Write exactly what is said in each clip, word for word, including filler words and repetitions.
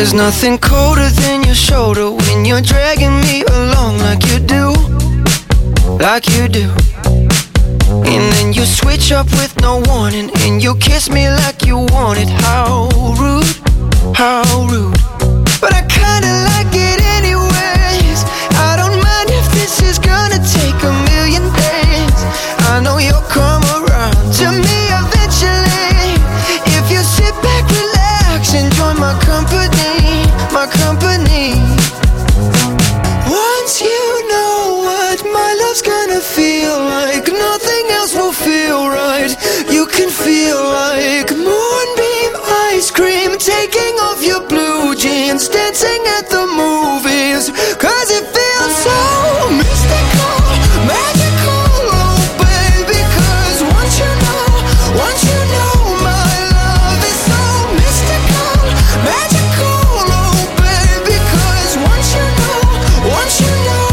There's nothing colder than your shoulder when you're dragging me along like you do, like you do. And then you switch up with no warning, and you kiss me like you want it. How rude, how rude. But I kinda like it anyways. I don't mind if this is gonna take a million days. I know you'll come around to me eventually. If you sit back, relax, enjoy my company, my company. Once you know what my love's gonna feel like, nothing else will feel right. You can feel like moonbeam ice cream, taking off your blue jeans, dancing at the movies. Cause it feels so mystical, magical, oh baby. Cause once you know, once you know my love is so mystical, magical, oh baby. Cause once you know, once you know.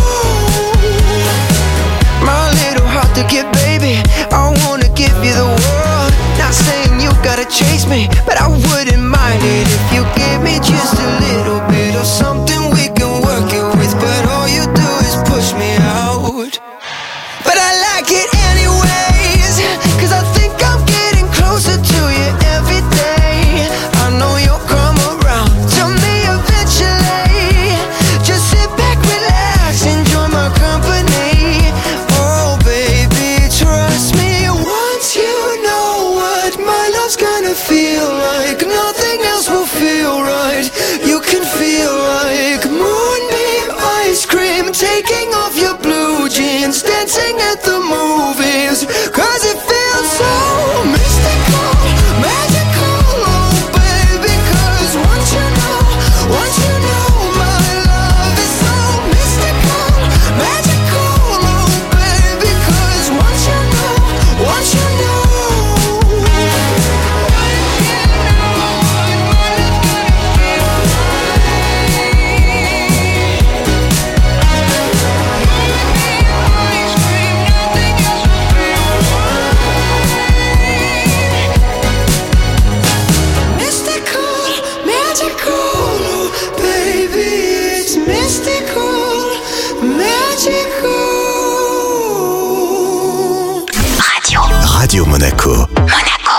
My little heart to get, baby, I wanna give you the world. Not saying you gotta chase me, but I wouldn't mind it if you gave me just a little bit of something we can work it with. But all you do is push me out. But I like it anyways, cause I think I'm getting closer to you every day. I know you'll come around to me eventually. Just sit back, relax, enjoy my company. Oh baby, trust me. Once you know what my love's gonna feel like, nothing else will feel right. You can feel like moonbeam ice cream, taking off your blue jeans, dancing at the movies. Cause it feels so mystical, magical, oh baby. Cause once you know, once you know my love is so mystical, magical, oh baby. Cause once you know, once you know. Radio Monaco. Monaco.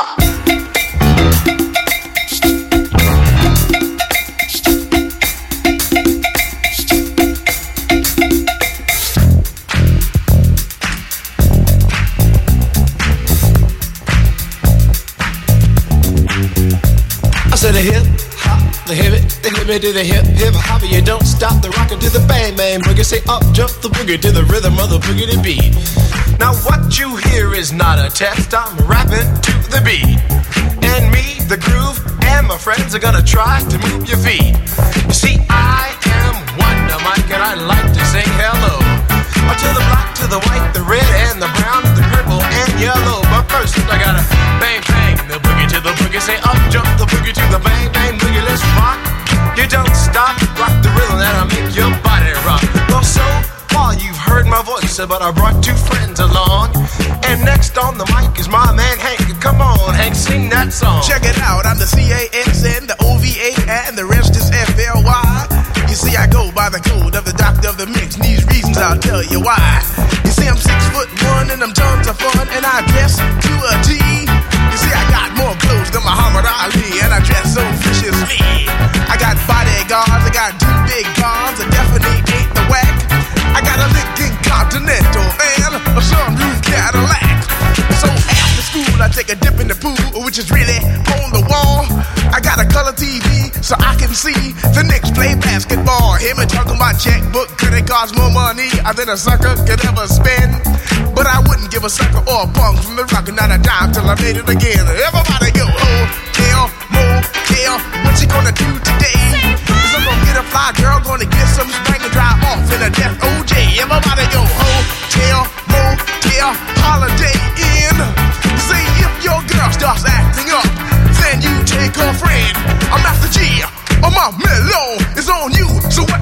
I said a hip hop, the hip it, the hip it to the hip hip hop. You don't stop the rockin' to the bang bang boogie. Say up jump the boogie to the rhythm of the boogie to beat. Now what you hear is not a test. I'm rapping to the beat, and me, the groove, and my friends are gonna try to move your feet. You see, I am Wonder Mike, and I like to sing hello to the black, to the white, the red, and the brown, the purple, and yellow. But first, I gotta bang bang the boogie to the boogie. Say up jump the boogie to the bang bang boogie. Let's rock. You don't stop, rock the rhythm that'll make your body rock. Well, so far you've heard my voice, but I brought two friends along. And next on the mic is my man Hank. Come on, Hank, sing that song. Check it out, I'm the C A S N, the O V A, and the rest is F L Y. You see, I go by the code of the doctor of the mix, and these reasons I'll tell you why. You see, I'm six foot one, and I'm tons of fun, and I dress to a T. You see, I got more clothes than Muhammad Ali, and I dress so viciously. I got bodyguards, I got two big cars, I definitely ain't the whack. I got a Lincoln Continental and a sunroof Cadillac. So after school, I take a dip in the pool, which is really on the wall. I got a color T V so I can see the Knicks play basketball. Him and talking my checkbook, could it cost more money than a sucker could ever spend? But I wouldn't give a sucker or a punk from the rock, not a dime till I made it again. Everybody go, hotel, motel, what you gonna do today? Cause I'm gonna get a fly girl, gonna get some spring and drive off in a death O J. Everybody go, hotel, motel, holiday inn. See if your girl starts acting up, then you take her friend. I'm Master G, or my mellow is on you. So what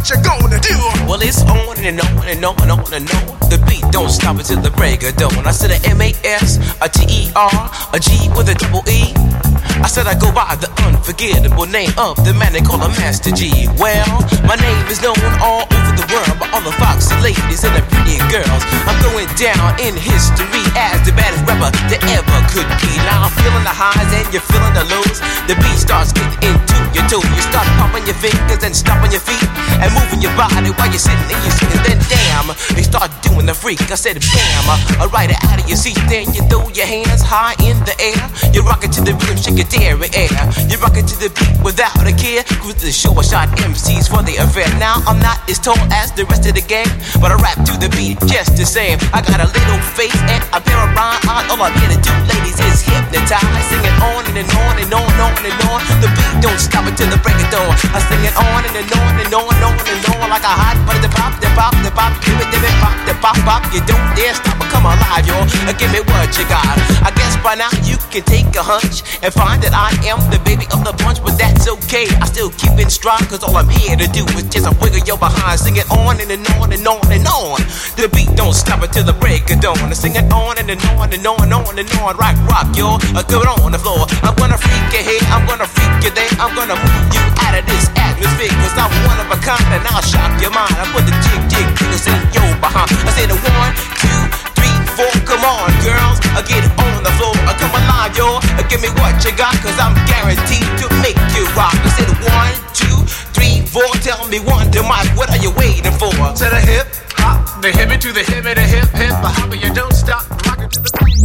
what you gonna do? Well, it's on and on and on and on and on. The beat don't stop until the break of dawn. I said a M A S, a T E R, a G with a double E. I said I go by the unforgettable name of the man they call a Master G. Well, my name is known all over the world by all the foxy ladies and the pretty girls. I'm going down in history as the baddest rapper that ever could be. Now I'm feeling the highs and you're feeling the lows. The beat starts getting into your toe. You start popping your fingers and stomping your feet and moving your body while you're sitting and you're sitting. Then damn, you start doing the freak. I said bam, I ride it out of your seat. Then you throw your hands high in the air. You rock it to the rhythm, shake it dairy air. You rock it to the beat without a care. Cruise the show, I shot M Cs for the affair. Now I'm not as tall as the rest of the gang, but I rap to the beat just the same. I got a little face and a pair of rhyme eyes. All I'm here to do, ladies, is hypnotize. Singing on and, and on and on and on and on. The beat don't stop until the break of dawn. I sing it on and, and on and on and on and on like a hot butter. The pop, the pop, the pop, give it, give it, pop, the pop, pop. You don't dare stop or come alive, y'all. Give me what you got. I guess by now you can take a hunch and find that I am the baby of the bunch, but that's okay. I still keep it strong, cause all I'm here to do is just a wiggle your behind. Sing it on and, and on and on and on. The beat don't stop until the break of dawn. I sing it on and, and on and on and on and on. Rock, rock, y'all. I go on the floor. I'm gonna freak you here, I'm gonna freak you there. I'm gonna move you out of this atmosphere, cause I'm one of a kind and I'll shock your mind. I put the jig, jig, jiggles in your behind. I say the one, two, three, four. Come on, girls, I get it on the floor. I come alive, y'all. Give me what you got, cause I'm guaranteed to make you rock. I said one, two, three, four. Tell me one, two, Mike, what are you waiting for? To the hip, hop, the hippie to the hippie, the hip, hip, the hopper, you don't stop, rock it to the beat.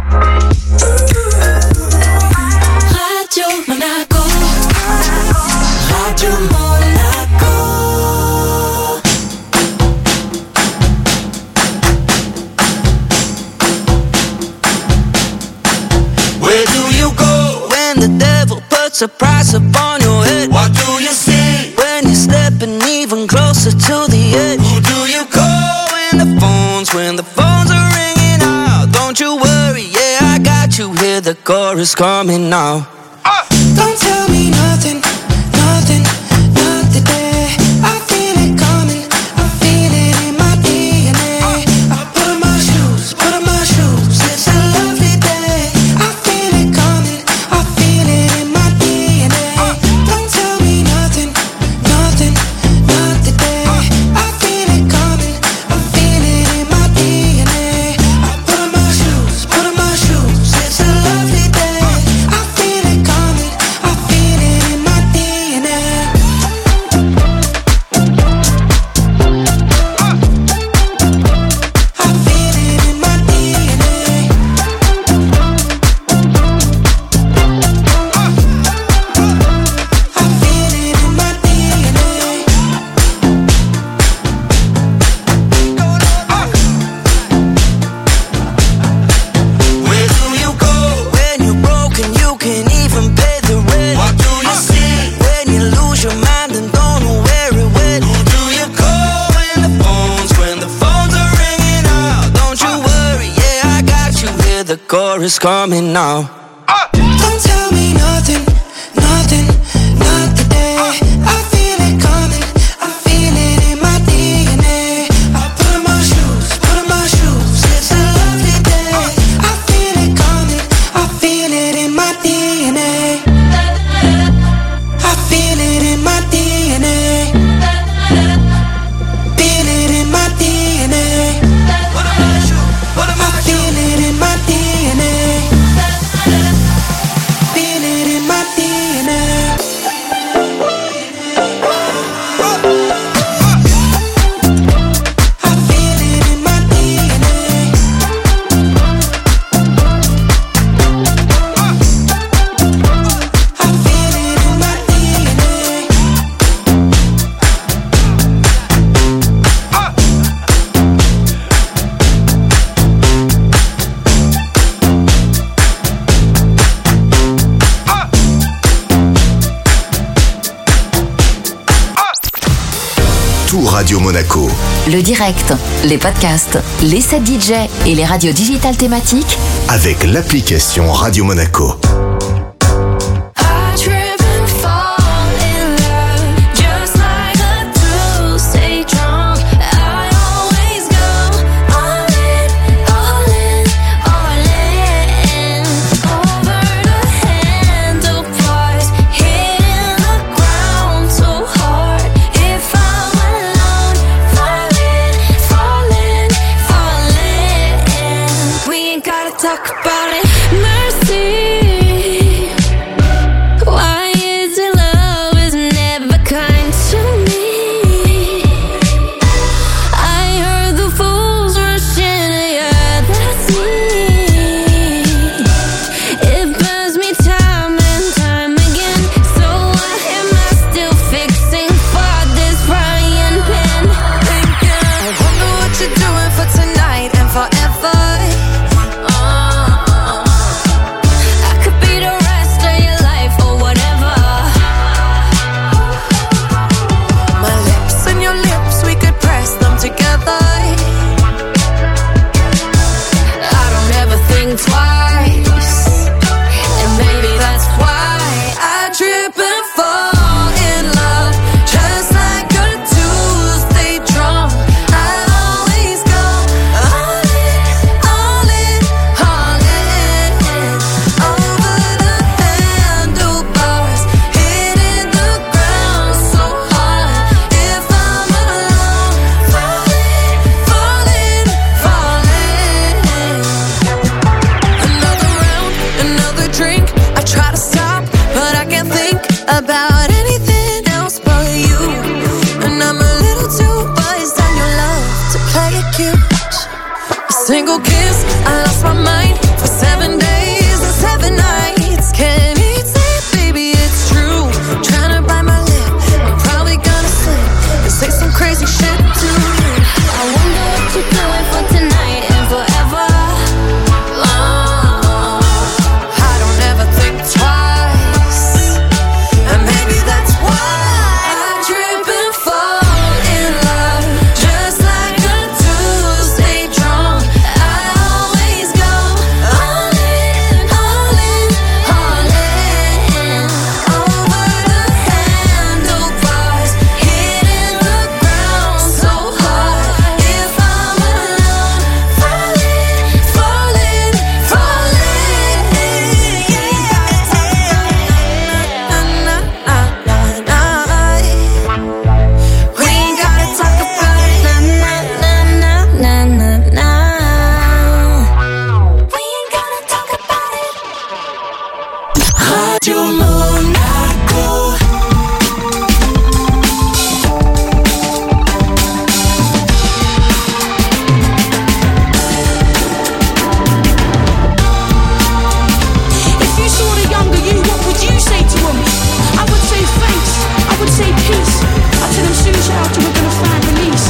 Radio Monaco, Radio Monaco. Where do you go when the devil puts a price upon your head? What do you see when you're stepping even closer to the edge? Who do you call when the phones, when the phones are ringing out? Don't you worry, yeah, I got you here, the chorus coming now. Uh. Don't tell me nothing, nothing, not today. I feel it coming, I feel it in my D N A. I put on my shoes, put on my shoes, it's a lovely day. I feel it coming, I feel it in my D N A. Don't tell me nothing, nothing, not today. I feel it coming, I feel it in my D N A. I put on my shoes, put on my shoes, it's a lovely day. I feel it coming, I feel it in my D N A. I feel it in my D N A. I feel it in my D N A. Where do you go when you're broken? You can't even pay the rent. What do you see when you lose your mind and don't know where it went? Who do you call when the phones, when the phones are ringing out? Don't you worry, yeah, I got you here, the chorus coming now. Don't tell me nothing, nothing, not today. I feel it coming, I feel it in my D N A. I put on my shoes, put on my shoes, it's a lovely day. I feel it coming, I feel it in my D N A. I feel it in my D N A. Feel it in my D N A. Put on my shoes, put on my shoes. I feel it in my D N A. Feel it in my D N A. I feel it in my D N A. I feel it in my D N A. Tout Radio Monaco. Le direct, les podcasts, les sets D J et les radios digitales thématiques Avec l'application Radio Monaco. I trip and fall in love, just like a true single kiss, I lost my mind for seven days and seven nights. Can't eat it, baby, it's true. Trying to bite my lip, I'm probably gonna slip and say some crazy shit to you. I wonder what you're doing for tonight and forever. Oh, I don't ever think twice, and maybe that's why I trip and fall in love, just like a Tuesday drunk. I always go all in, all in, all in, over the handlebars, hitting the ground so hard. If I'm alone, falling, falling, falling, yeah. Na, na, na, na, na. We ain't gotta talk about it. Na, na, na, na, na, na. We ain't gotta talk about it. Radio Monaco. If you saw the younger you, what would you say to him? I would say thanks, I would say peace. I tell him soon child you were gonna find release.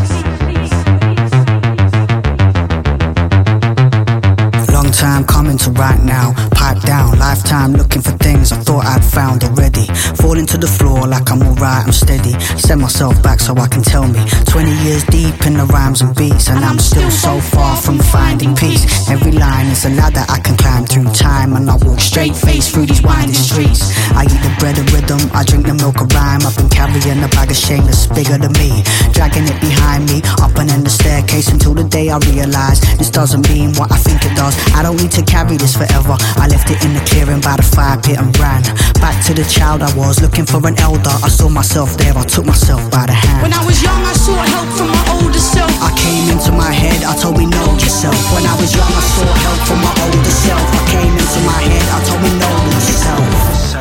Long time coming to right now. Pipe down, lifetime looking for things I thought I'd found already. Falling to the floor like I'm alright, I'm steady. Set myself back so I can tell me. Twenty years deep in the rhymes and beats, and I'm still so far from finding peace. Every line is a ladder I can climb through time, and I walk straight face through these winding streets. I eat the bread of rhythm, I drink the milk of rhyme. I've been carrying a bag of shame that's bigger than me, dragging it behind me, up and in the staircase until the day I realise this doesn't mean what I think it does. I don't need to carry this forever. I left it in the clearing by the fire pit and ran back to the child I was, looking for an elder. I saw myself there, I took myself by the hand. When I was young, I sought help from my older self. I came into my head, I told me know yourself. When I was young, I sought help from my older self. I came into my head, I told me know yourself.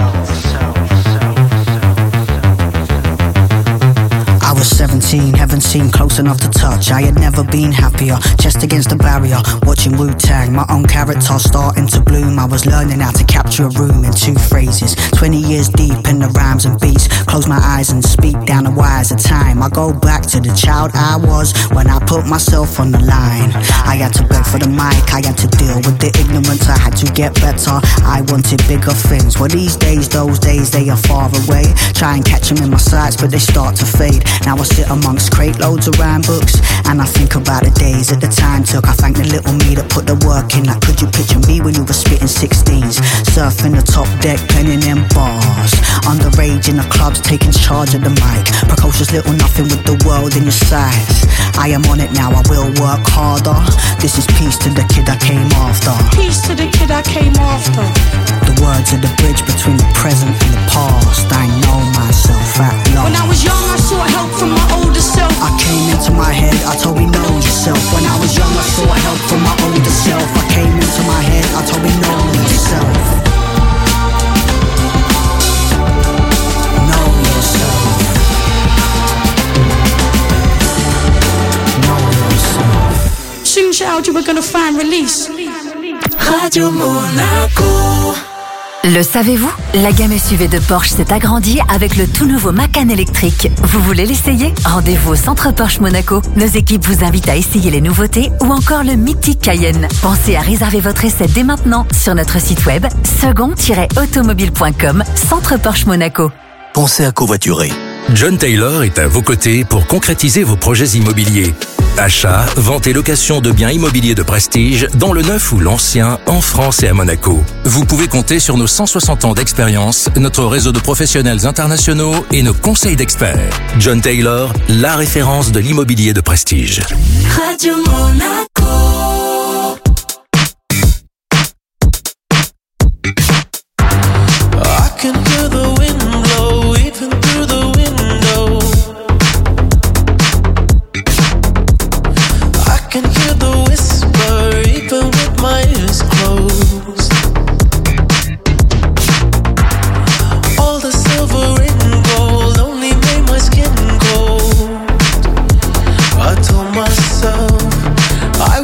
I was seventeen, heaven seemed close enough to touch. I had never been happier, chest against the barrier, watching Wu-Tang, my own character starting to bloom. I was learning how to capture a room in two phrases. Twenty years deep in the rhymes and beats. Close my eyes and speak down the wires of time. I go back to the child I was when I put myself on the line. I had to beg for the mic, I had to deal with the ignorance. I had to get better, I wanted bigger things. Well, these days, those days, they are far away. Try and catch them in my sights, but they start to fade. Now I sit amongst crate loads of rhyme books, and I think about the days that the time took. I thank the little me that put the work in. Like, could you picture me when you were spitting sixteens? Surfing the top deck, penning them bars. Underage in the clubs, taking charge of the mic. Precocious little nothing with the world in your sights. I am on it now, I will work harder. This is peace to the kid I came after. Peace to the kid I came after. The words are the bridge between the present and the past. I know myself at last. When I was young, I sought help from my older self. I came into my head, I told me know yourself. When I was young, I sought help from my older self. I came into my head, I told me know yourself. Know yourself. Know yourself. Soon child you were gonna find release. Radio Monaco. Le savez-vous? La gamme S U V de Porsche s'est agrandie avec le tout nouveau Macan électrique. Vous voulez l'essayer? Rendez-vous au centre Porsche Monaco. Nos équipes vous invitent à essayer les nouveautés ou encore le mythique Cayenne. Pensez à réserver votre essai dès maintenant sur notre site web second tiret automobile point com, centre Porsche Monaco. Pensez à covoiturer. John Taylor est à vos côtés pour concrétiser vos projets immobiliers. Achat, vente et location de biens immobiliers de prestige dans le neuf ou l'ancien, en France et à Monaco. Vous pouvez compter sur nos cent soixante ans d'expérience, notre réseau de professionnels internationaux et nos conseils d'experts. John Taylor, la référence de l'immobilier de prestige. Radio Monaco. I can hear the wind blow even through the window. I can hear the whisper even with my eyes closed. All the silver and gold only made my skin cold. I told myself I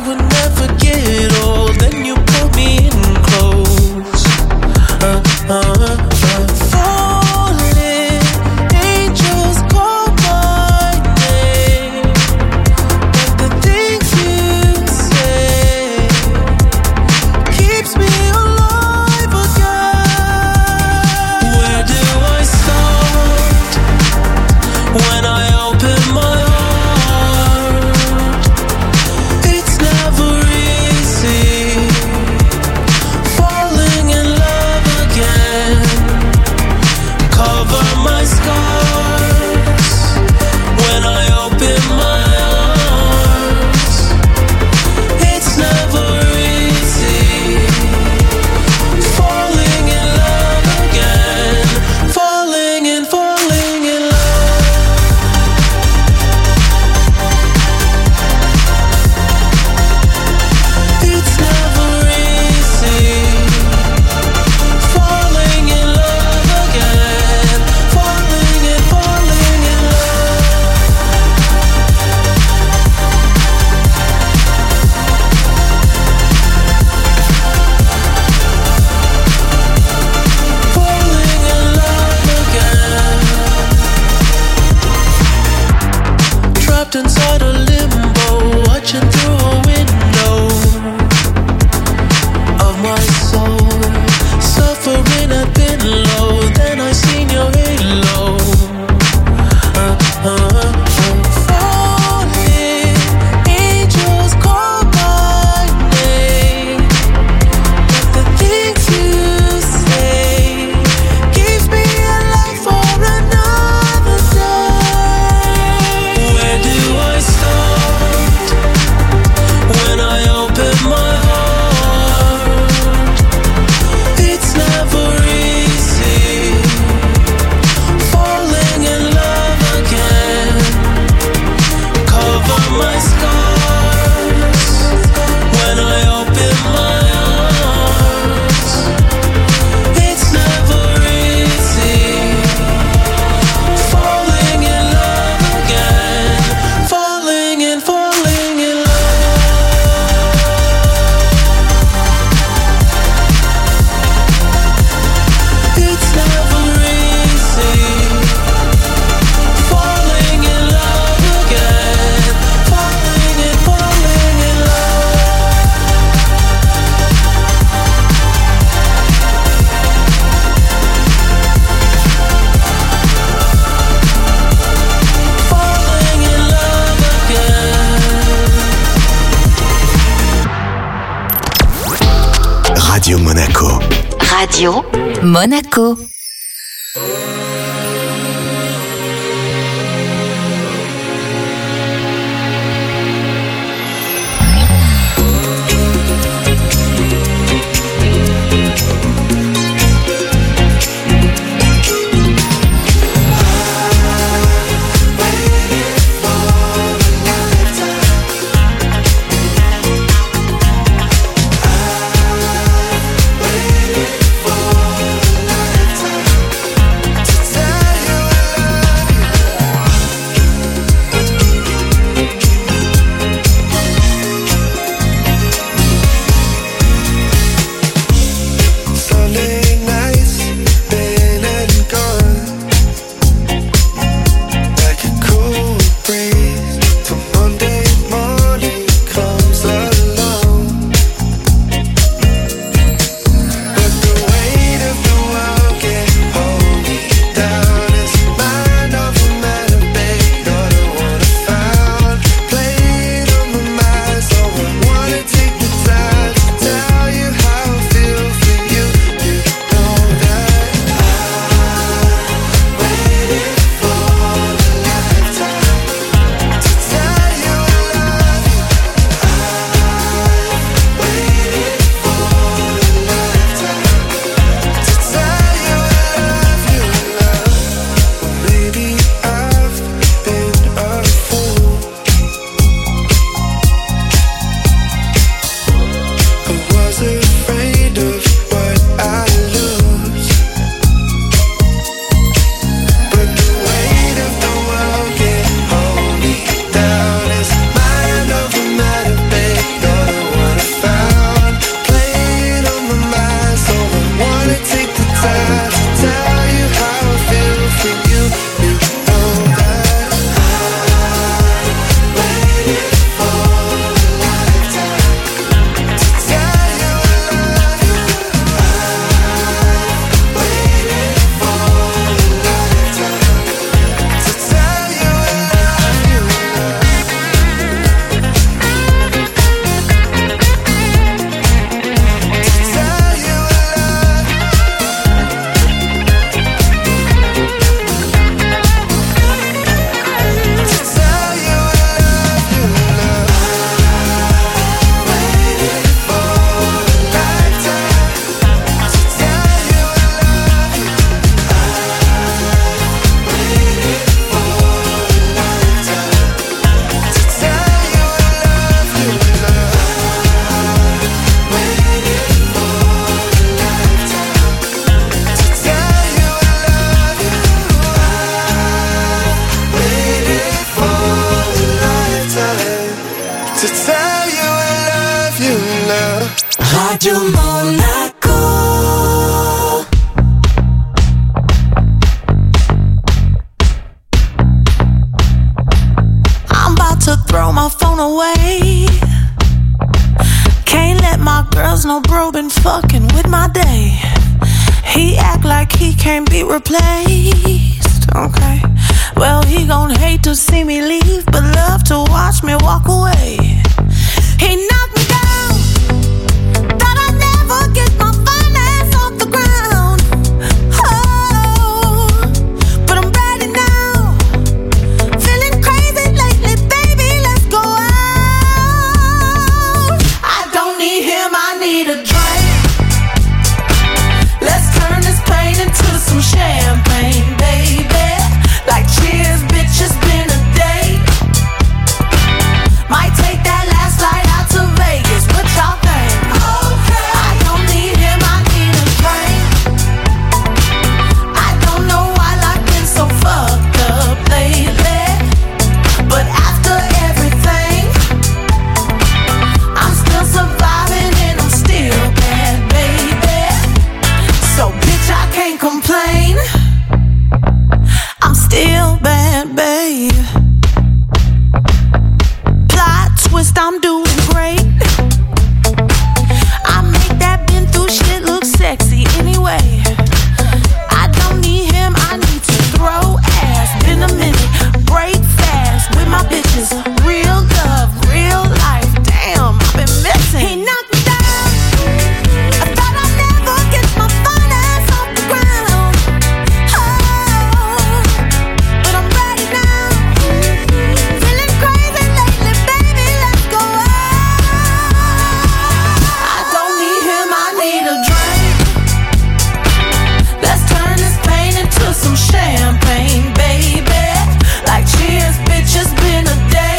my scars when I open my arms. It's never easy falling in love again, falling and falling in love. It's never easy falling in love again, falling and falling in love. Falling in love again. Trapped inside a limbo, watching through a window of my soul, suffering at been low. Then I seen your halo. Uh, uh, uh. Falling, angels call my name. But the things you say gives me a life for another day. Where do I start when I open my heart? It's never easy falling in love again. Cover my scars when I open my arms. It's never easy falling in love again, falling and falling in love. It's never easy falling in love again, falling and falling in love. Falling in love again. Radio Monaco. Radio Monaco. To Cause no bro been fucking with my day. He act like he can't be replaced. Okay, well he gon' hate to see me leave, but love to watch me walk away. He knocked me down, thought I'd never get my finance off the ground. Oh, but I'm ready now. Feeling crazy lately, baby, let's go out. I don't need him, I need a drink. Let's turn this pain into some champagne, baby. Like cheers, bitch, it's been a day. Might take that last flight out to Vegas, what y'all think? Okay. I don't need him, I need a drink. I don't know why life been so fucked up lately, but after everything, I'm still surviving and I'm still bad, baby. So bitch, I can't complain. I'm still bad, babe. Plot twist, I'm doing great. I make that been through shit look sexy anyway. I don't need him, I need to throw ass. Been a minute, break fast with my bitches. Real love, real life, damn, I've been missing. He knocked me down, I thought I'd never get my finance off the ground. Oh, but I'm ready now. Feeling crazy lately, baby, let's go out. I don't need him, I need a drink. Let's turn this pain into some champagne, baby. Like cheers, bitch, it's been a day.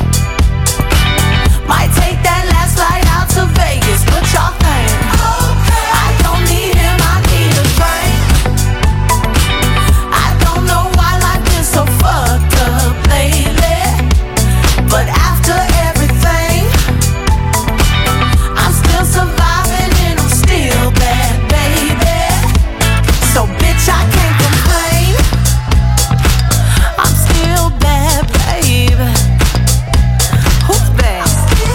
Might take that last flight out to Vegas, what y'all think? I don't need him, I need a drink. I don't know why life been so fucked up lately, but after everything, I'm still surviving and I'm still bad, baby. So bitch, I can't complain. I'm still bad, baby. Who's bad?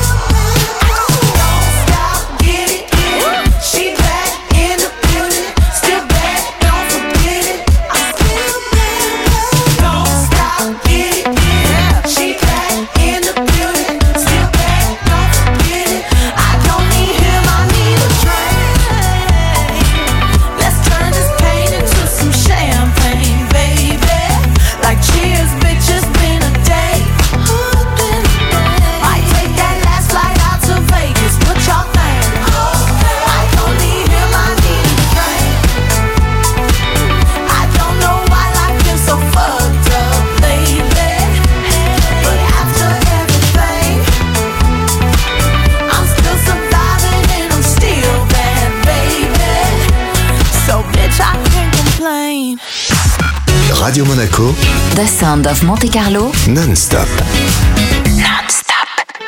Don't stop, get it, get it. She back in the building, still bad, don't forget it. I'm still bad, don't stop, get it, get it. She back in the building, still bad, don't forget it. I don't need him, I need a drink. Let's turn this pain into some champagne, baby. Like cheers, bitch, it's been a day. Might take that last flight out to Vegas, what y'all think? I don't need him, I need a drink. I don't know why life been so fucked up lately, but after everything, I'm still surviving and I'm still bad, baby. So bitch, I can't complain. Radio Monaco, The Sound of Monte Carlo, non-stop. non-stop.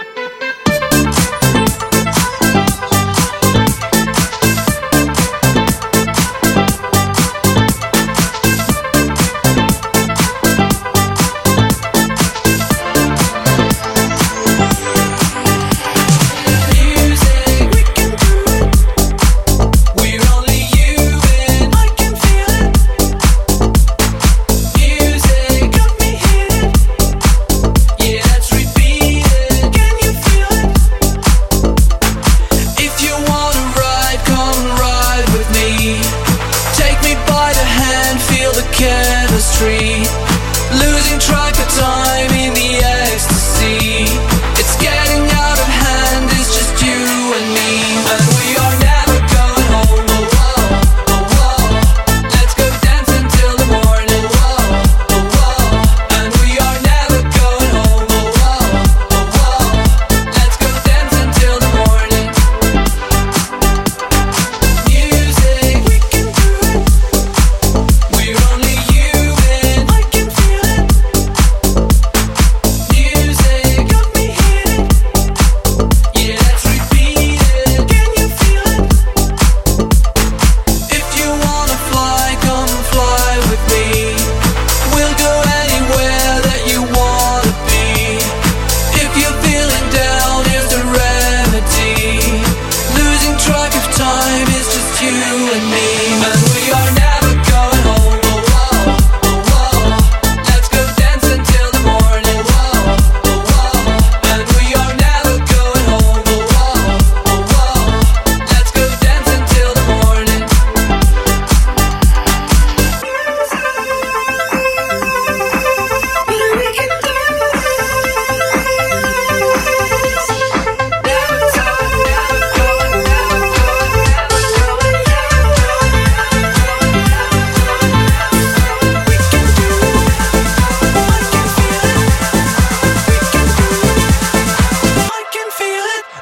We're only you and I can feel it. Music got me hit. Yeah, that's real.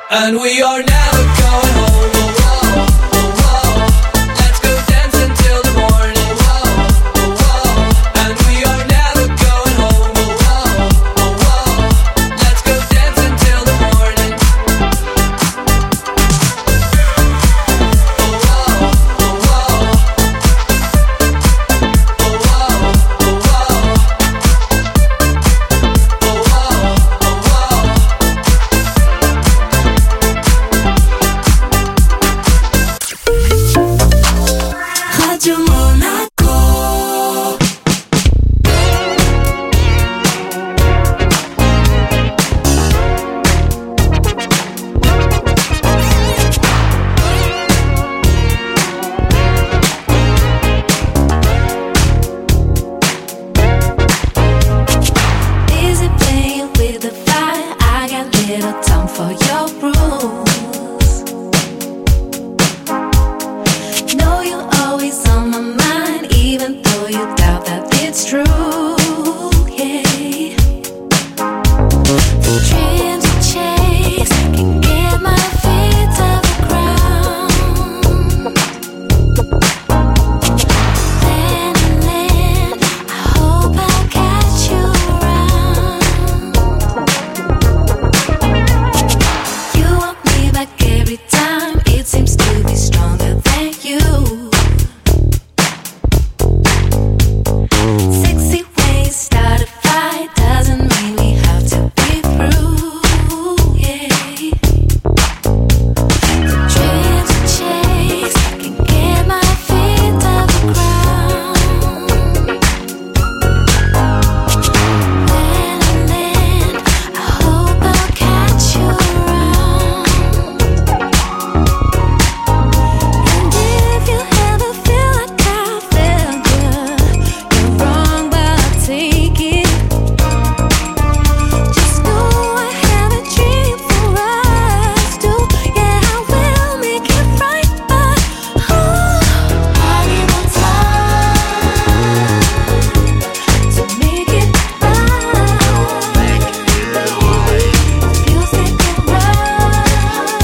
And we are never going home. Oh, whoa, oh, whoa. Let's go dance until the morning. Whoa, oh, whoa. And we are never going home. Oh, whoa, oh, whoa. Let's go dance until the morning. Oh, whoa, oh, whoa. Oh, whoa, oh, whoa. Oh, whoa, oh, whoa. Radio Monaco. Busy playing with the fire. I got little time for your rules. Know you're always on my mind, even though you doubt that it's true. Yeah. The dreams you chase can get my feet off the ground. Land and land, I hope I'll catch you around. You want me back every time. It seems to be stronger than you. Sexy ways start a fight. Doesn't mean we have to be through. Yeah. The dreams we chase can get my feet off the ground. Land and land, I hope I'll catch you around. And if you ever feel like I feel good, you're wrong, but I'll take it. Just know I have a dream for us too. Yeah, I will make it right, but oh, I need more time to make it right. Feels like a rush.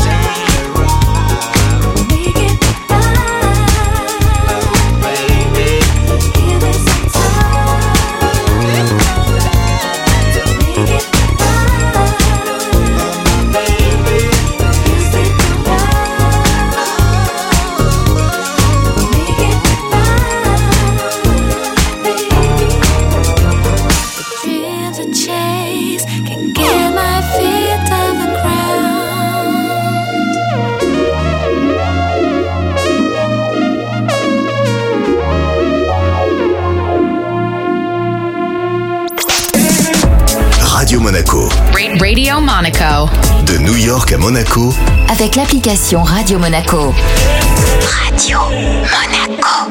Make it right, baby. Give it some time to make it right, baby. Feels like a rush. Make it right, baby. The dreams I chase can get my feet off the ground. Radio Monaco. Radio Monaco. De New York à Monaco, Avec l'application Radio Monaco. Radio Monaco.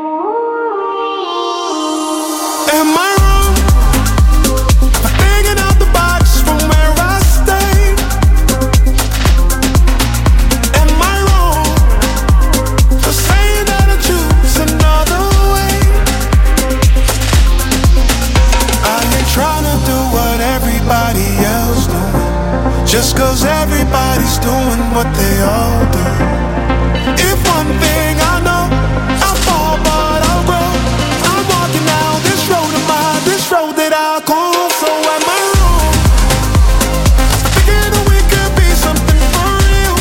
Am I wrong for thinking out the box from where I stay? Am I wrong for saying that I choose another way? I ain't trying to do what everybody else doing, just cause everybody's doing what they all do. If one thing I know, I fall but I'll grow. I'm walking down this road of mine, this road that I call. So am I wrong for thinking that we could be something for real?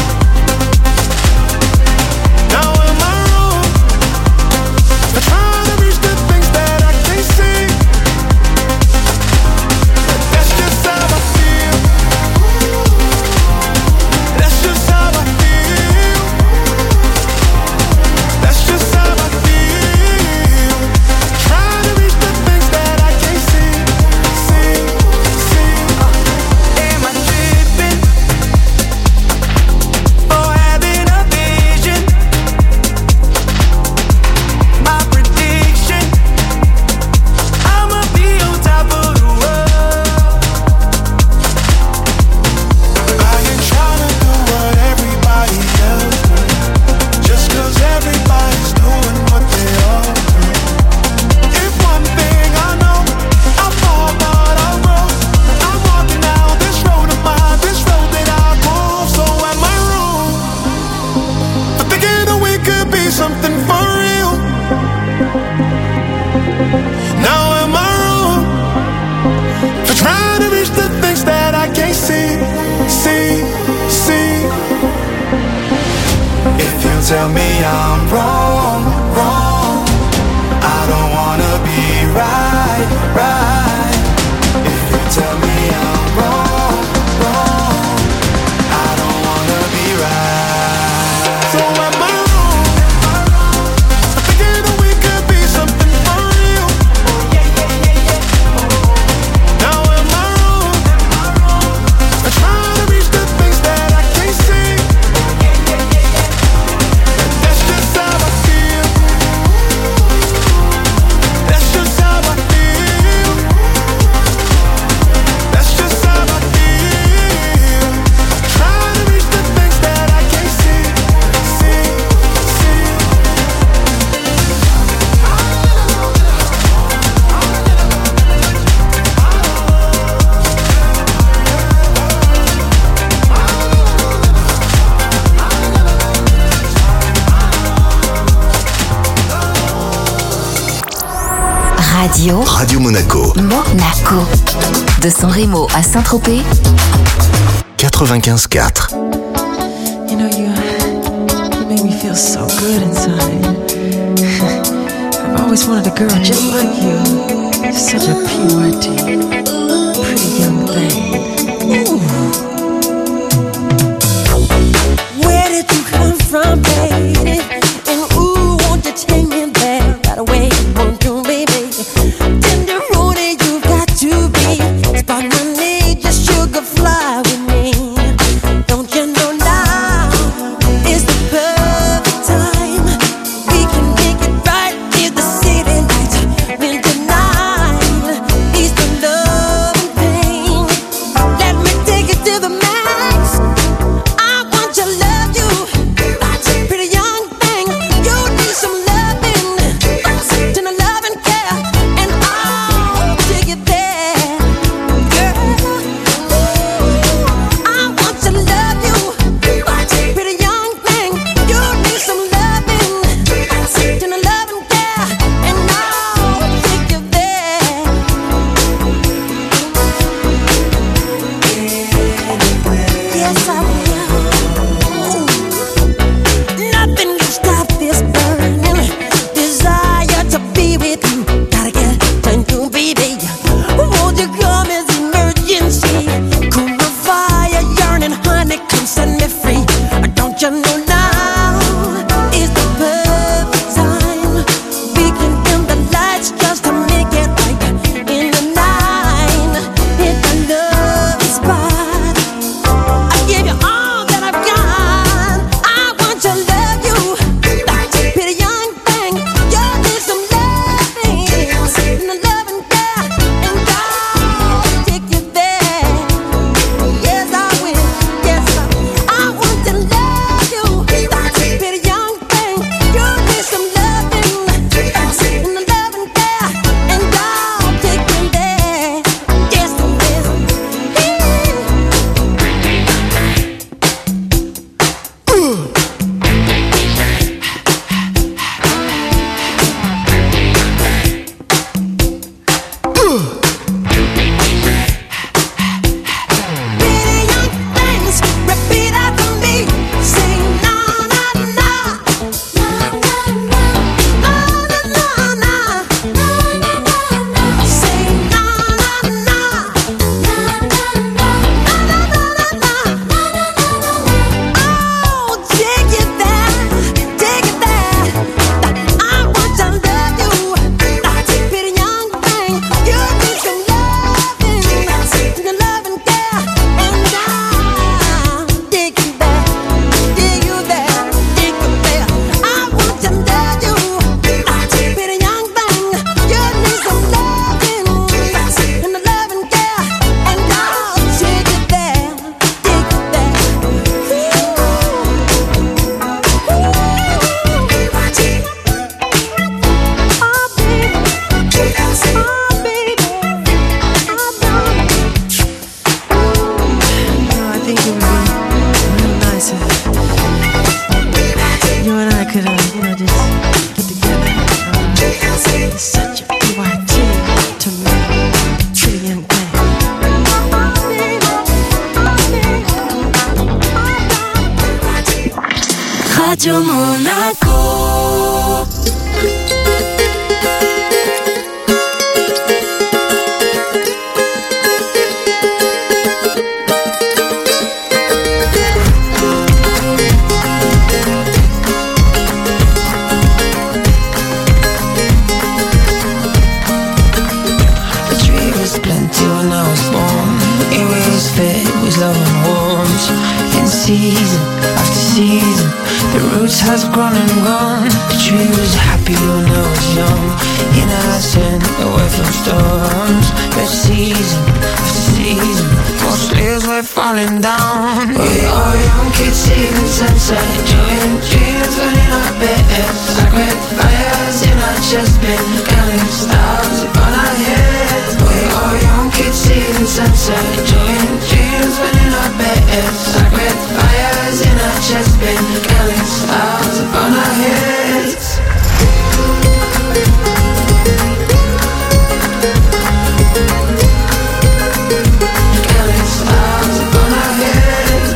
Now am I wrong for trying to reach the things that I can't see? That's just how I feel. That's just how I feel. tell me I'm wrong, wrong, I don't wanna be right, right. If you tell me I'm wrong, wrong, I don't wanna be right. So am I wrong? I thinking that we could be something for real. Now am I wrong? I'm trying to reach the things that I can't see. That's just how I feel. That's just how I feel. That's just how I feel. Trying to reach the things that I can't see, see, see. Radio Radio Monaco. Monaco. De San Remo à Saint-Tropez. quatre-vingt-quinze quatre. You know, you, you make me feel so good inside. I've always wanted a girl just like you. Such a purity, pretty young thing. Ooh. Where did you come from, baby? And ooh, won't you take me there right away? Won't you, baby? Tenderoni, you've got to be. Spot my need, just sugar fly with me. Don't you know now is the perfect time? We can make it right, if the city lights win tonight. He's the love. Radio Monaco. Season after season, the roots has grown and grown. The tree was happy when I was young, innocent, away from storms. But season after season, most leaves were falling down. We are young kids seeing sunset, enjoying dreams when in our beds. Sacred fires in our chest, been counting stars upon our heads. We are young kids seeing sunset, enjoying dreams when in our beds. Sacred fires in our chest, been counting stars upon our heads. Counting stars upon our heads.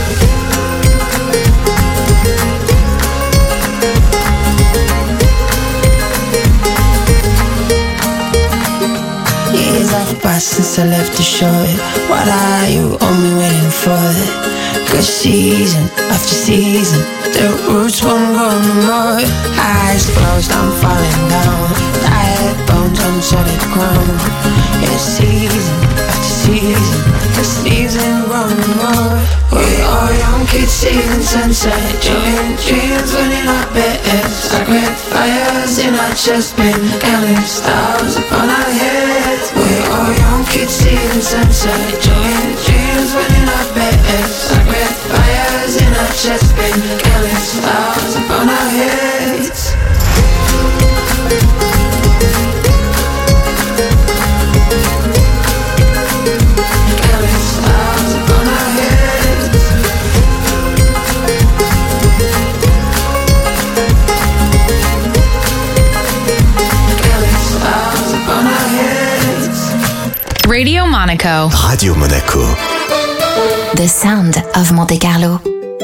Years have passed since I left the shore. What are you only waiting for? Cause season after season, the roots won't grow no more. Eyes closed, I'm falling down. Tired bones on solid ground. Yeah, season after season, the season grow no more. We are young kids seeing sunset, enjoying dreams when in our beds. Sacred fires in our chest, been counting stars upon our heads. We are young kids seeing sunset, enjoying dreams when in our beds. Sacred fires in our chest, been counting stars upon our heads. Counting stars upon our heads. Counting stars upon our heads. Radio Monaco. Radio Monaco. The Sound of Monte Carlo.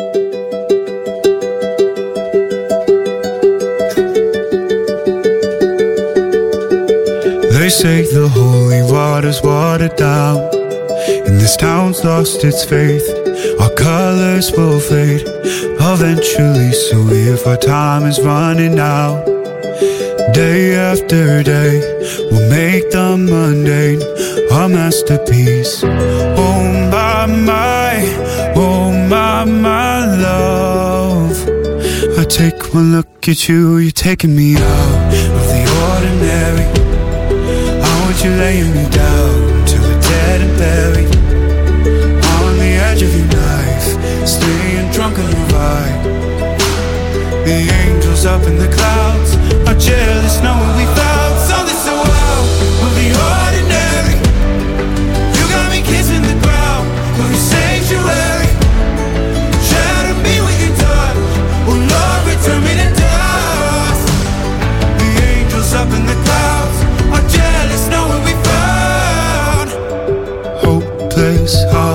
They say the holy water's watered down, and this town's lost its faith. Our colors will fade eventually, so if our time is running out, day after day, we'll make the mundane our masterpiece. Oh my, my, oh my, my love, I take one look at you, you're taking me out of the ordinary. I want you laying me down till we're dead and buried, on the edge of your knife, staying drunk on your ride. The angels up in the clouds are jealous knowing we found something so wild of the ordinary. You got me kissing the ground of your sanctuary. Shatter me with your touch, oh Lord, return me to dust. The angels up in the clouds are jealous knowing we found hopeless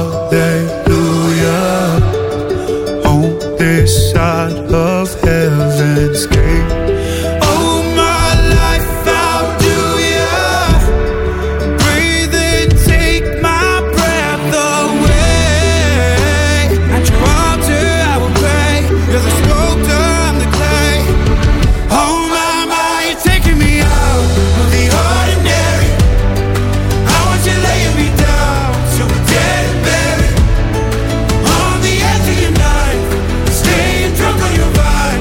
hallelujah on this side of heaven's gate. Oh my life, how do ya breathe and take my breath away? At your altar I will pray, you're the sculptor, I'm the clay. Oh my, my, you're taking me out of the ordinary. I want you laying me down till we're dead and buried, on the edge of your knife, staying drunk on your ride.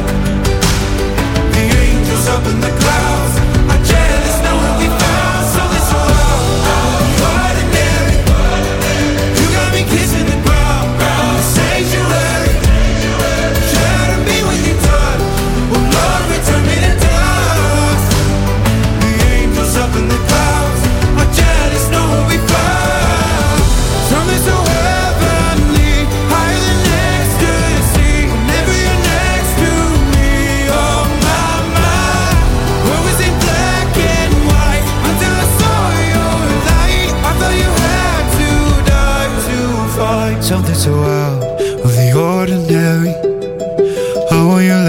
The angels up in the clouds are jealous knowing we found something so out of the ordinary. You got me kissing the ground in the sanctuary. Shatter me with your touch, oh Lord, return me to dust. The angels up in the clouds are jealous knowing we found something so heavenly, higher than ecstasy. Whenever you're next to me, oh my, my, where was it black and white until I saw your light? I thought you had to die to find something so out of the ordinary. I want you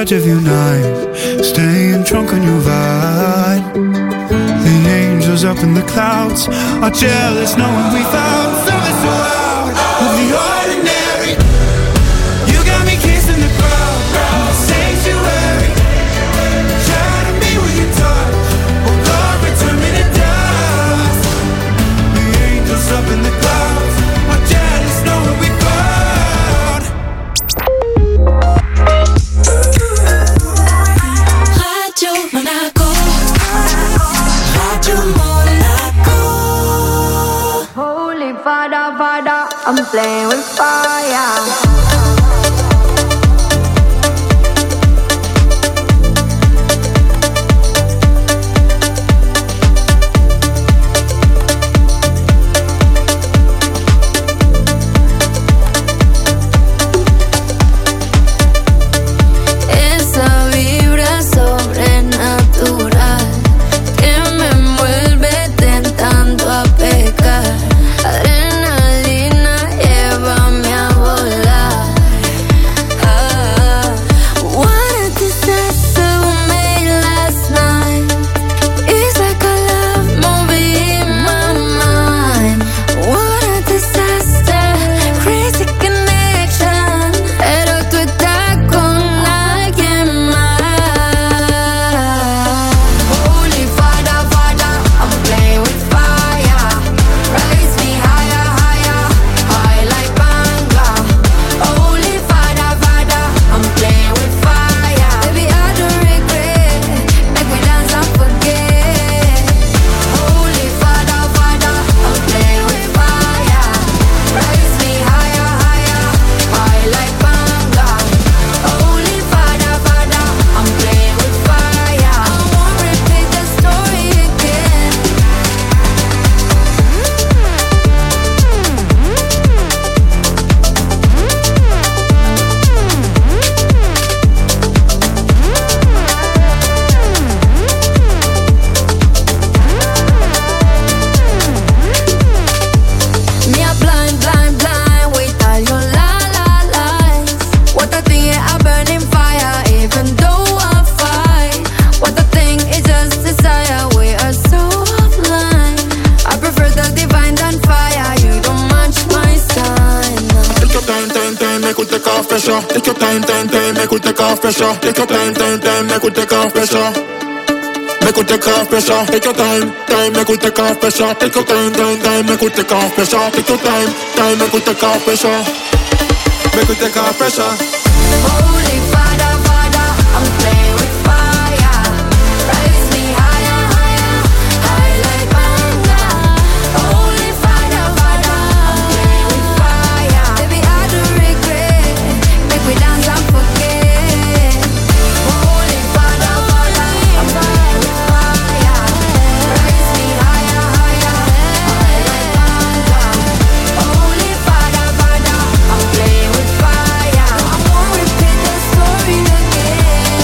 edge of your night, staying drunk on your vine. The angels up in the clouds are jealous knowing we found something so out of the ordinary. You got me kissing the crowd, the sanctuary, trying to be with your touch. Oh Lord, return me to dust. The angels up in the clouds are jealous knowing we found. Radio Monaco, Radio Monaco. Holy Father, Father, I'm playing with fire. Esa vibra sobrenatural que me envuelve tentando a pecar. Adrenalina, llévame a volar. Ah, what a disaster we made last night. It's like a love movie in my mind. What a disaster, crazy connection. Pero tú estás con alguien más. Holy Father, Father, I'm playing with fire. Raise me higher, higher, high like Banga. Holy Father, Father, I'm playing with fire. Baby, I don't regret. Make me dance and forget. Holy Father, Father, I'm playing with fire. Raise me higher, higher, high like Banga. Holy Father, Father, I'm playing with fire. I won't repeat the story again. Me a blind, blind, blind with all your la la lies. What I think I burning fire, even though I fight. What I think is just desire, we are so offline. I prefer the divine than fire. You don't match my sign. Take your time, time, time, make we take off pressure. Take your time, time, time, make we take off pressure. Take your time, time, time, make we take off pressure. Make we take off pressure. Take your time, time, make we take off pressure. Take your time, time, time, make we take off pressure. Take your time, time, make we take off pressure. Make we take off pressure. Holy Father, Father, I'm playing with fire. Raise me higher, higher, high like Banga. Holy Father, Father, I'm playing with fire. Baby, I don't regret. Make me dance and forget. Holy Father, Father, I'm playing with fire. Raise me higher, higher, high like Banga. Holy Father, Father, I'm playing with fire. I won't repeat the story again.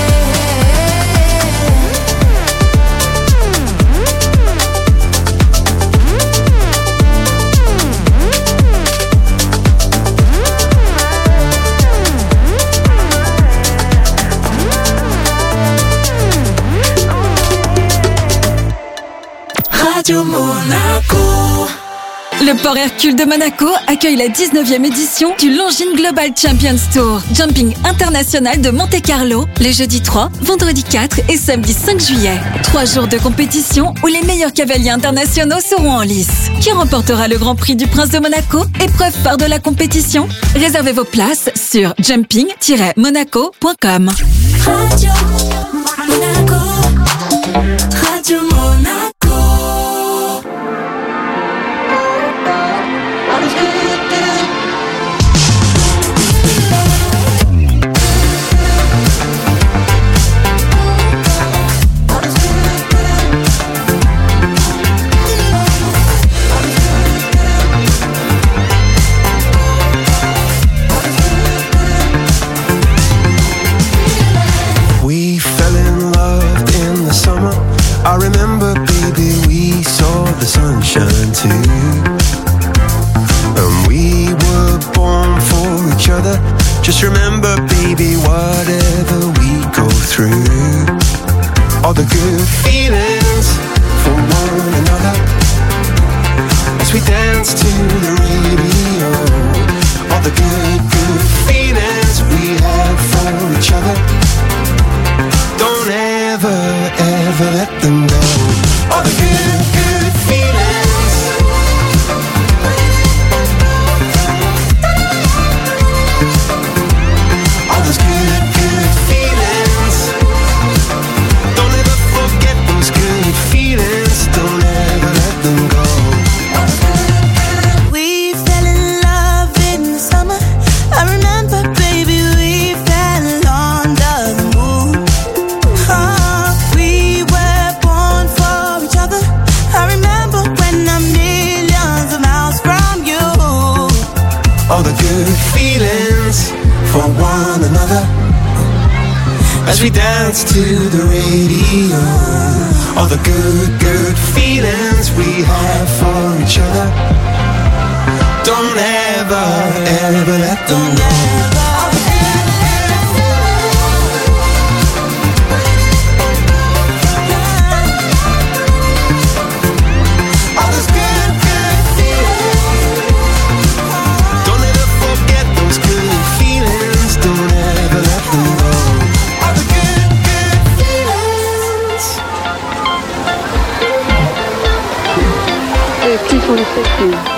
Radio Monaco. Le Port Hercule de Monaco accueille la dix-neuvième édition du Longines Global Champions Tour, jumping international de Monte-Carlo, les jeudis trois, vendredi quatre et samedi cinq juillet. Trois jours de compétition où les meilleurs cavaliers internationaux seront en lice. Qui remportera le Grand Prix du Prince de Monaco, épreuve phare de la compétition? Réservez vos places sur jumping tiret monaco point com. Radio Monaco, Radio Monaco. We fell in love in the summer. I remember, baby, we saw the sunshine too. And we were born for each other, Just remember, baby, whatever we go through, all the good feelings for one another, as we dance to the radio, all the good, good feelings we have for each other, don't ever, ever let them go. All the good, good feelings, all those good, good feelings, don't ever forget those good feelings, don't ever let them go. We fell in love in the summer. I remember, baby, we fell under the moon. Oh, we were born for each other. I remember when I'm millions of miles from you. All the good feelings for one another, as we dance to the radio, all the good, good feelings we have for each other, don't ever, ever let them go. All those good, good feelings, don't ever forget those good feelings, don't ever let them go. All the good, good feelings. T forty-six.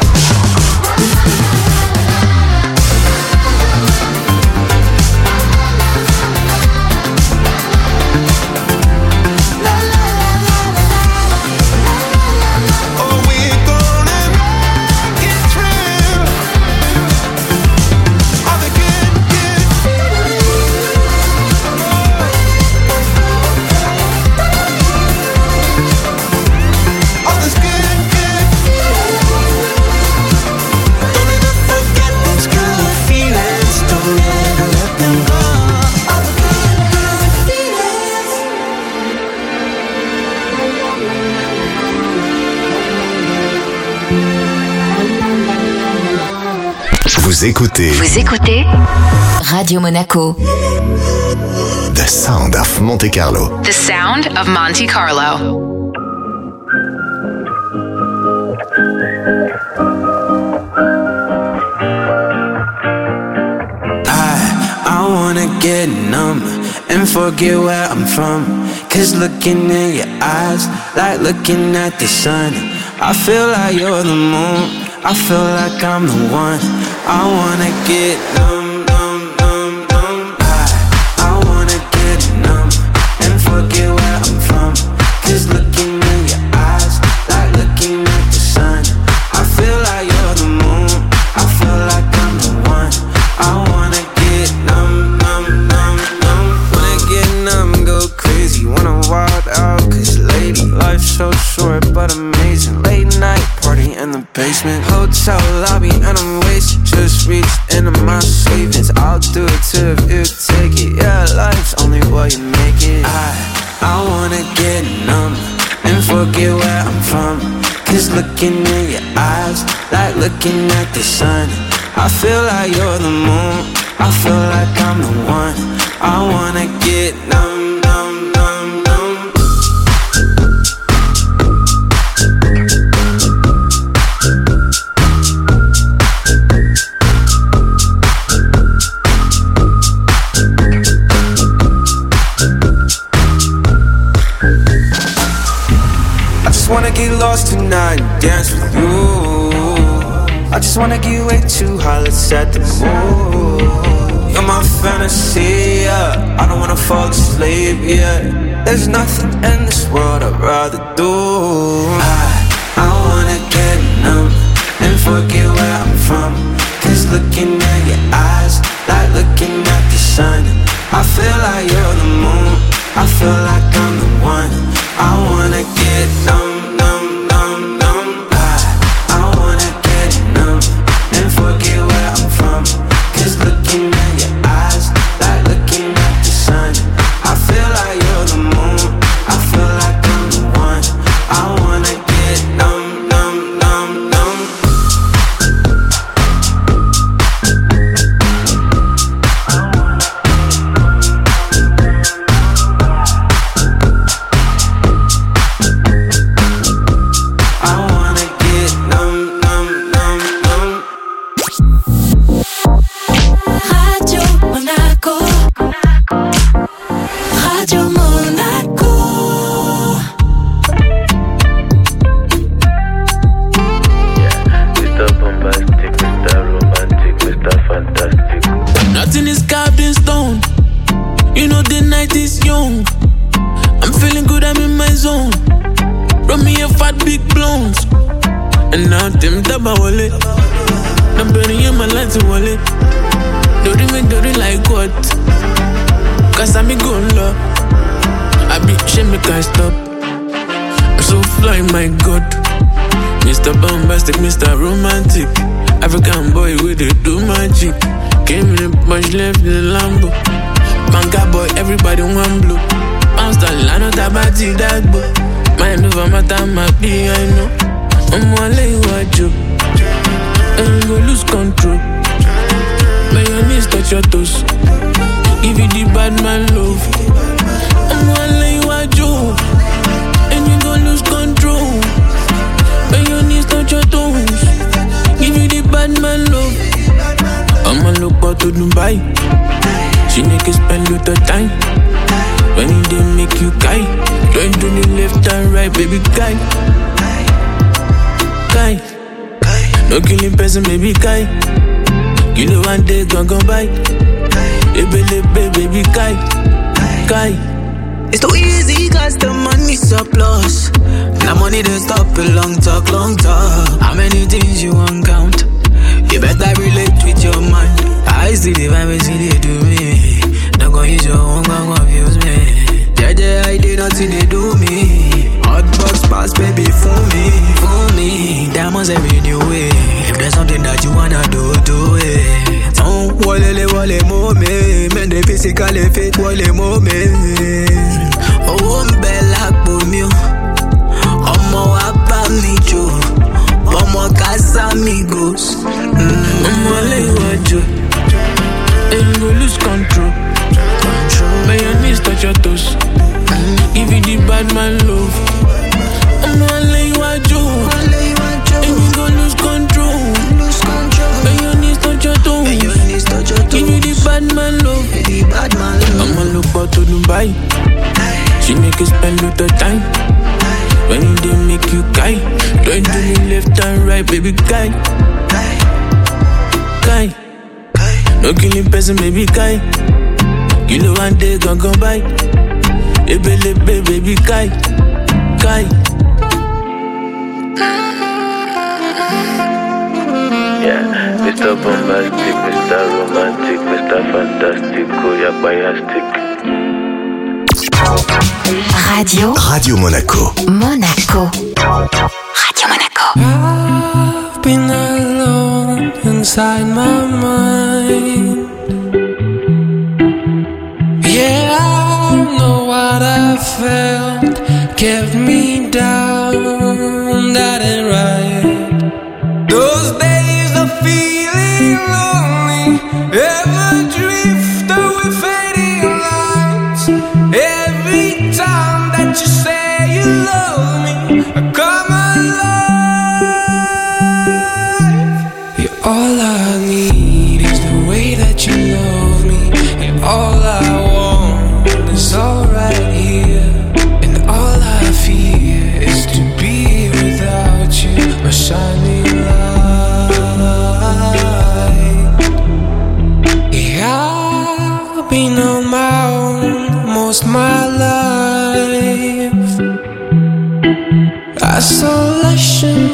Vous écoutez Vous écoutez Radio Monaco. The Sound of Monte Carlo. The sound of Monte Carlo. I wanna get numb and forget where I'm from. Cause looking in your eyes, like looking at the sun, I feel like you're the moon, I feel like I'm the one. I wanna get numb, numb, numb, numb. I, I wanna get numb and forget where I'm from. Cause looking in your eyes, like looking at the sun, I feel like you're the moon, I feel like I'm the one. I wanna get numb, numb, numb, numb. Wanna get numb, go crazy, wanna wild out. Cause lady, life's so short but amazing. Late night party in the basement, hotel lobby and I'm wasted. Just reached into my savings, I'll do it too if you take it. Yeah, life's only what you make it. I, I wanna get numb and forget where I'm from. Cause looking in your eyes, like looking at the sun, I feel like you're the moon, I feel like I'm the one. I wanna get numb, numb, numb, numb. I just wanna get lost tonight and dance with you. I just wanna get way too high, let's set the mood. You're my fantasy, yeah. I don't wanna fall asleep, yeah. There's nothing in this world I'd rather do. I, I wanna get numb and forget where I'm from. Cause looking at your eyes, like looking at the sun, I feel like you're the moon, I feel like I'm the one. I wanna get numb, numb, numb, numb. I, I wanna get numb and forget where I'm from. Cause looking at your eyes, like looking at the sun, I feel like you're the moon, I feel like I'm the one. I wanna get numb, numb, numb, numb. zone. Run me a fat big blonde. And now them taba wallet. I'm burning in my lights and wallet. Do it me, do it like what? Cause I'm a good love. I be shame me can't stop. I'm so fly, my God. Mister Bombastic, Mister Romantic. African boy with it, do magic. Came in a bunch, left in the Lambo. Banka boy, everybody want blue. Bounce the line of Tabati, that boy. Mind over my time, I be, I know. I'm gonna lay what you. And you go lose control. May your knees touch your toes. Give you the bad man love. I'm gonna lay what you. And you go lose control. May your knees touch your toes. Give you the bad man love. I'ma look out to Dubai. She make you spend little time. When they make you guy. Don't do the left and right, baby guy. Guy. No killing person, baby guy. You know one day gon' go by. Baby, baby guy. Guy. It's too easy cause the money surplus. Now money they stop a long talk, long talk. How many things you won't count? You better relate with your mind. I see the vibe, see they do me. Not gonna use your own, gon' confuse me. Yeah, yeah, I did nothing they do me. Hot box pass, baby, fool me, fool me. Diamonds every new way. If there's something that you wanna do, do it. Don't wale wale mo me. Men they physically fit wale mo me. Oh, bella boomio. Omo abamijo. Omo casamigos. Omo lay what you. And you go lose control. May your knees touch your toes. Give you the bad man love. Omo lay what you. And you go lose control. May your knees touch your toes. Give you the bad man love. I'ma look out to Dubai. She make you spend little time. When they make you guy. Don't do the left and right, baby guy. Guy. No killing person, baby guy. You know one day gon' go by. Baby, baby guy. Guy. Yeah, Mister Bombastic, Mister Romantic, Mister Fantastic, Koyakbayastic. Radio. Radio Monaco. Monaco. Radio Monaco. I've been alone inside my mind. Yeah, I know what I felt kept me down. That ain't right. Those days of feeling lonely ever drift away, fading lights. Every time that you say you love me, I come alive. You're all I need is the way that you love me, and all I want is all right here, and all I fear is to be without you, my shining light. Yeah, I've been on my own most my life. Isolation